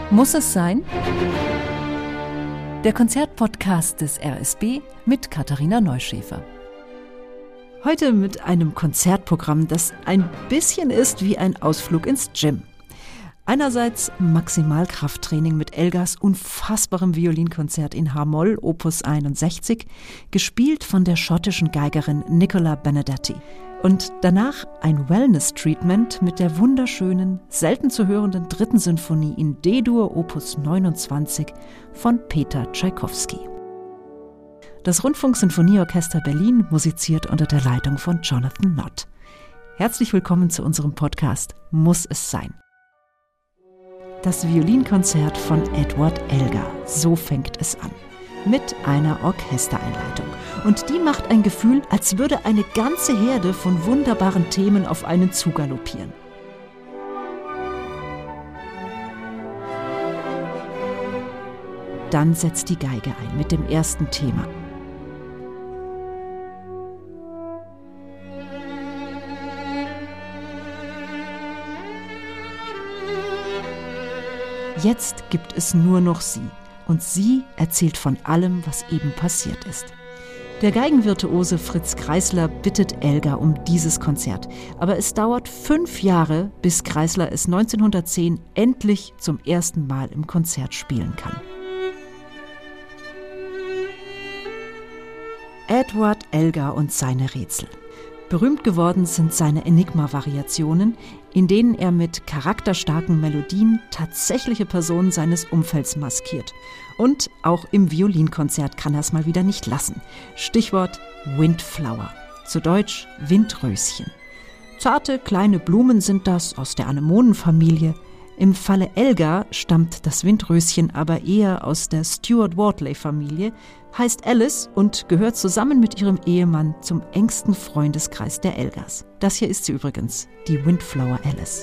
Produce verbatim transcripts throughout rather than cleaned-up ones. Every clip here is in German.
Muss es sein? Der Konzertpodcast des R S B mit Katharina Neuschäfer. Heute mit einem Konzertprogramm, das ein bisschen ist wie ein Ausflug ins Gym. Einerseits Maximalkrafttraining mit Elgars unfassbarem Violinkonzert in H-Moll, Opus einundsechzig, gespielt von der schottischen Geigerin Nicola Benedetti. Und danach ein Wellness-Treatment mit der wunderschönen, selten zu hörenden dritten Sinfonie in D-Dur Opus neunundzwanzig von Peter Tschaikowski. Das Rundfunk-Sinfonieorchester Berlin musiziert unter der Leitung von Jonathan Nott. Herzlich willkommen zu unserem Podcast Muss es sein? Das Violinkonzert von Edward Elgar, so fängt es an. Mit einer Orchestereinleitung. Und die macht ein Gefühl, als würde eine ganze Herde von wunderbaren Themen auf einen zugaloppieren. Dann setzt die Geige ein mit dem ersten Thema. Jetzt gibt es nur noch sie. Und sie erzählt von allem, was eben passiert ist. Der Geigenvirtuose Fritz Kreisler bittet Elgar um dieses Konzert. Aber es dauert fünf Jahre, bis Kreisler es neunzehnhundertzehn endlich zum ersten Mal im Konzert spielen kann. Edward Elgar und seine Rätsel. Berühmt geworden sind seine Enigma-Variationen, in denen er mit charakterstarken Melodien tatsächliche Personen seines Umfelds maskiert. Und auch im Violinkonzert kann er es mal wieder nicht lassen. Stichwort Windflower, zu Deutsch Windröschen. Zarte kleine Blumen sind das aus der Anemonenfamilie. Im Falle Elgar stammt das Windröschen aber eher aus der Stuart-Wardley-Familie, heißt Alice und gehört zusammen mit ihrem Ehemann zum engsten Freundeskreis der Elgars. Das hier ist sie übrigens, die Windflower Alice.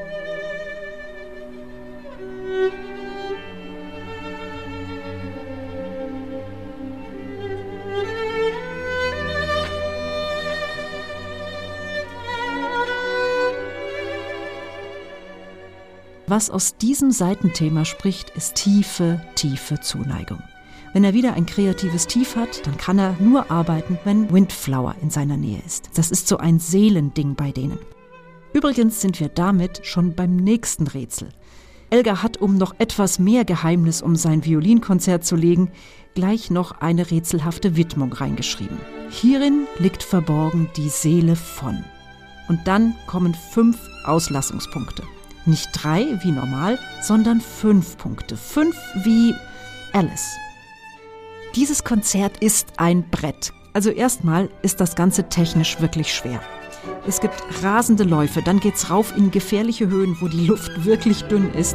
Was aus diesem Seitenthema spricht, ist tiefe, tiefe Zuneigung. Wenn er wieder ein kreatives Tief hat, dann kann er nur arbeiten, wenn Windflower in seiner Nähe ist. Das ist so ein Seelending bei denen. Übrigens sind wir damit schon beim nächsten Rätsel. Elgar hat, um noch etwas mehr Geheimnis um sein Violinkonzert zu legen, gleich noch eine rätselhafte Widmung reingeschrieben. Hierin liegt verborgen die Seele von. Und dann kommen fünf Auslassungspunkte. Nicht drei wie normal, sondern fünf Punkte. Fünf wie Alice. Dieses Konzert ist ein Brett. Also erstmal ist das Ganze technisch wirklich schwer. Es gibt rasende Läufe, dann geht's rauf in gefährliche Höhen, wo die Luft wirklich dünn ist.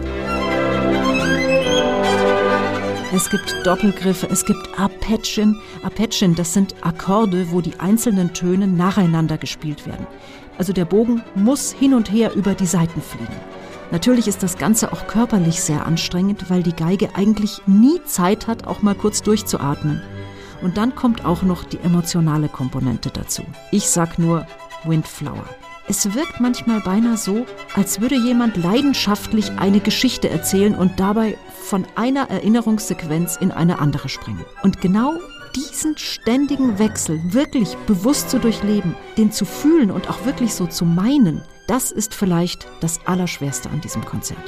Es gibt Doppelgriffe, es gibt Arpeggien. Arpeggien, das sind Akkorde, wo die einzelnen Töne nacheinander gespielt werden. Also der Bogen muss hin und her über die Saiten fliegen. Natürlich ist das Ganze auch körperlich sehr anstrengend, weil die Geige eigentlich nie Zeit hat, auch mal kurz durchzuatmen. Und dann kommt auch noch die emotionale Komponente dazu. Ich sag nur Windflower. Es wirkt manchmal beinahe so, als würde jemand leidenschaftlich eine Geschichte erzählen und dabei von einer Erinnerungssequenz in eine andere springen. Und genau diesen ständigen Wechsel wirklich bewusst zu durchleben, den zu fühlen und auch wirklich so zu meinen, das ist vielleicht das Allerschwerste an diesem Konzert.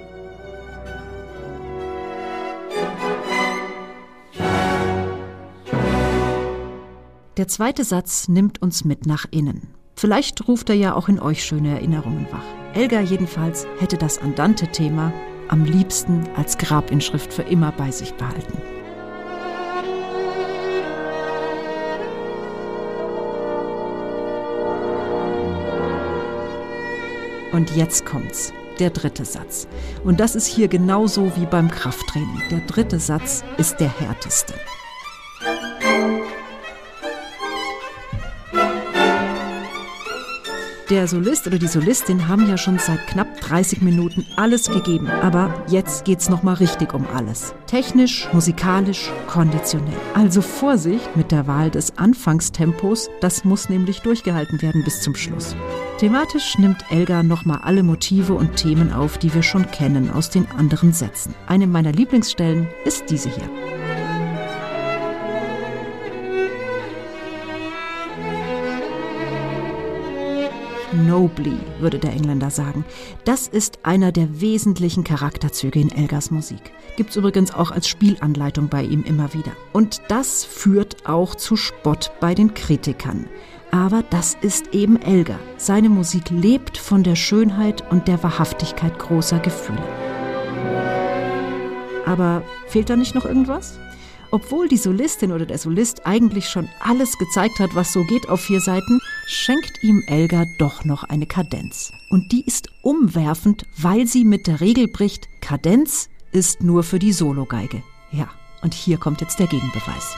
Der zweite Satz nimmt uns mit nach innen. Vielleicht ruft er ja auch in euch schöne Erinnerungen wach. Elgar jedenfalls hätte das Andante-Thema am liebsten als Grabinschrift für immer bei sich behalten. Und jetzt kommt's, der dritte Satz. Und das ist hier genauso wie beim Krafttraining. Der dritte Satz ist der härteste. Der Solist oder die Solistin haben ja schon seit knapp dreißig Minuten alles gegeben. Aber jetzt geht's nochmal richtig um alles. Technisch, musikalisch, konditionell. Also Vorsicht mit der Wahl des Anfangstempos. Das muss nämlich durchgehalten werden bis zum Schluss. Thematisch nimmt Elgar nochmal alle Motive und Themen auf, die wir schon kennen aus den anderen Sätzen. Eine meiner Lieblingsstellen ist diese hier. Nobly, würde der Engländer sagen. Das ist einer der wesentlichen Charakterzüge in Elgars Musik. Gibt's übrigens auch als Spielanleitung bei ihm immer wieder. Und das führt auch zu Spott bei den Kritikern. Aber das ist eben Elgar. Seine Musik lebt von der Schönheit und der Wahrhaftigkeit großer Gefühle. Aber fehlt da nicht noch irgendwas? Obwohl die Solistin oder der Solist eigentlich schon alles gezeigt hat, was so geht auf vier Seiten, schenkt ihm Elgar doch noch eine Kadenz. Und die ist umwerfend, weil sie mit der Regel bricht, Kadenz ist nur für die Sologeige. Ja, und hier kommt jetzt der Gegenbeweis.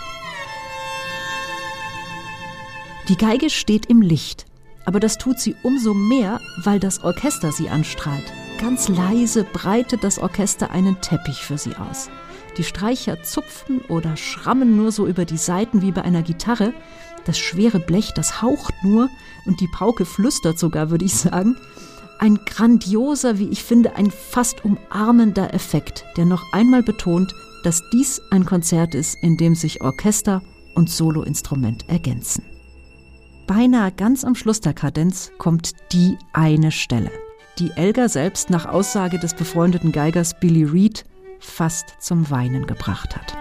Die Geige steht im Licht, aber das tut sie umso mehr, weil das Orchester sie anstrahlt. Ganz leise breitet das Orchester einen Teppich für sie aus. Die Streicher zupfen oder schrammen nur so über die Saiten wie bei einer Gitarre. Das schwere Blech, das haucht nur und die Pauke flüstert sogar, würde ich sagen. Ein grandioser, wie ich finde, ein fast umarmender Effekt, der noch einmal betont, dass dies ein Konzert ist, in dem sich Orchester und Soloinstrument ergänzen. Beinahe ganz am Schluss der Kadenz kommt die eine Stelle, die Elgar selbst nach Aussage des befreundeten Geigers Billy Reed fast zum Weinen gebracht hat.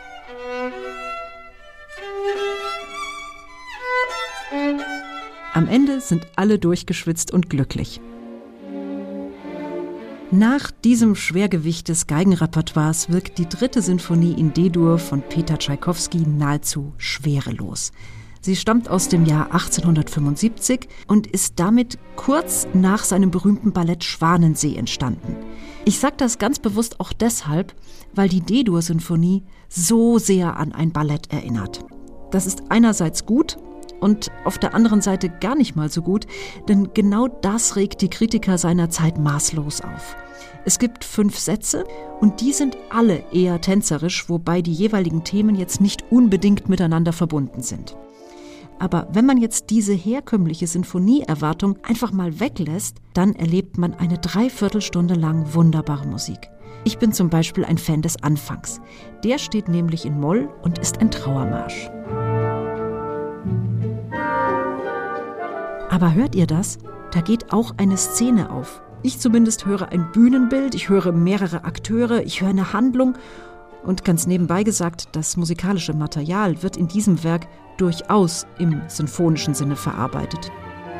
Am Ende sind alle durchgeschwitzt und glücklich. Nach diesem Schwergewicht des Geigenrepertoires wirkt die dritte Sinfonie in D-Dur von Peter Tschaikowski nahezu schwerelos. Sie stammt aus dem Jahr achtzehnhundertfünfundsiebzig und ist damit kurz nach seinem berühmten Ballett Schwanensee entstanden. Ich sage das ganz bewusst auch deshalb, weil die D-Dur-Sinfonie so sehr an ein Ballett erinnert. Das ist einerseits gut und auf der anderen Seite gar nicht mal so gut, denn genau das regt die Kritiker seiner Zeit maßlos auf. Es gibt fünf Sätze und die sind alle eher tänzerisch, wobei die jeweiligen Themen jetzt nicht unbedingt miteinander verbunden sind. Aber wenn man jetzt diese herkömmliche Sinfonieerwartung einfach mal weglässt, dann erlebt man eine Dreiviertelstunde lang wunderbare Musik. Ich bin zum Beispiel ein Fan des Anfangs. Der steht nämlich in Moll und ist ein Trauermarsch. Aber hört ihr das? Da geht auch eine Szene auf. Ich zumindest höre ein Bühnenbild, ich höre mehrere Akteure, ich höre eine Handlung. Und ganz nebenbei gesagt, das musikalische Material wird in diesem Werk durchaus im sinfonischen Sinne verarbeitet.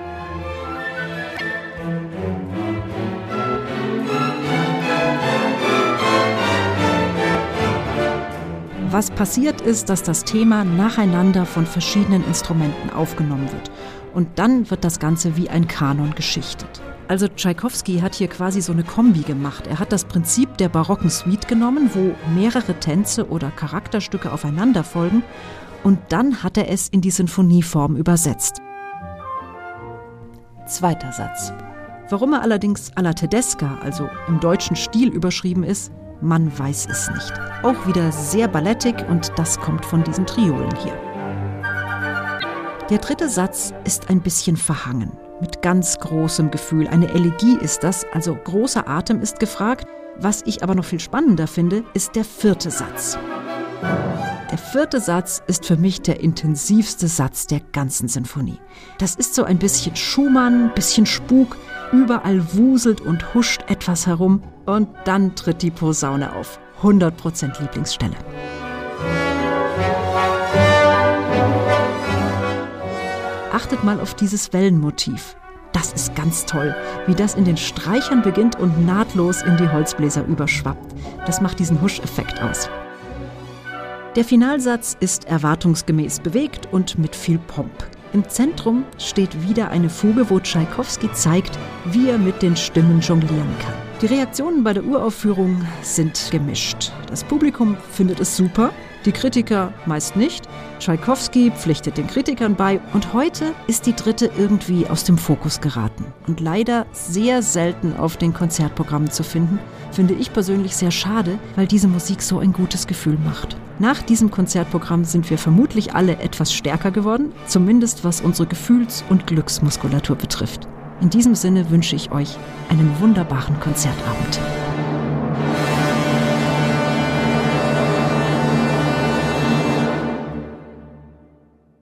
Was passiert ist, dass das Thema nacheinander von verschiedenen Instrumenten aufgenommen wird. Und dann wird das Ganze wie ein Kanon geschichtet. Also Tschaikowski hat hier quasi so eine Kombi gemacht. Er hat das Prinzip der barocken Suite genommen, wo mehrere Tänze oder Charakterstücke aufeinander folgen, und dann hat er es in die Sinfonieform übersetzt. Zweiter Satz. Warum er allerdings alla tedesca, also im deutschen Stil überschrieben ist, man weiß es nicht. Auch wieder sehr ballettig und das kommt von diesen Triolen hier. Der dritte Satz ist ein bisschen verhangen. Mit ganz großem Gefühl. Eine Elegie ist das, also großer Atem ist gefragt. Was ich aber noch viel spannender finde, ist der vierte Satz. Der vierte Satz ist für mich der intensivste Satz der ganzen Sinfonie. Das ist so ein bisschen Schumann, ein bisschen Spuk, überall wuselt und huscht etwas herum und dann tritt die Posaune auf. hundert Prozent Lieblingsstelle. Achtet mal auf dieses Wellenmotiv. Das ist ganz toll, wie das in den Streichern beginnt und nahtlos in die Holzbläser überschwappt. Das macht diesen Husch-Effekt aus. Der Finalsatz ist erwartungsgemäß bewegt und mit viel Pomp. Im Zentrum steht wieder eine Fuge, wo Tschaikowski zeigt, wie er mit den Stimmen jonglieren kann. Die Reaktionen bei der Uraufführung sind gemischt. Das Publikum findet es super, Die Kritiker meist nicht. Tschaikowski pflichtet den Kritikern bei und heute ist die dritte irgendwie aus dem Fokus geraten und leider sehr selten auf den Konzertprogrammen zu finden, finde ich persönlich sehr schade, weil diese Musik so ein gutes Gefühl macht. Nach diesem Konzertprogramm sind wir vermutlich alle etwas stärker geworden, zumindest was unsere Gefühls- und Glücksmuskulatur betrifft. In diesem Sinne wünsche ich euch einen wunderbaren Konzertabend.